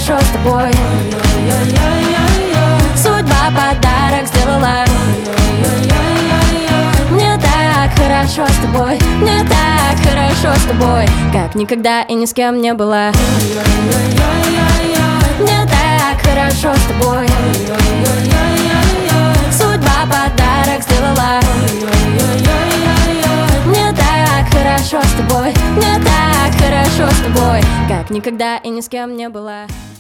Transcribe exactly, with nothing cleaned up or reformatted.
хорошо с тобой. Судьба подарок сделала. Мне так хорошо с тобой, мне так хорошо с тобой, как никогда и ни с кем не было. Мне так хорошо с тобой. Судьба подарок сделала. Мне так хорошо с тобой, мне так хорошо с тобой, как никогда и ни с кем не было.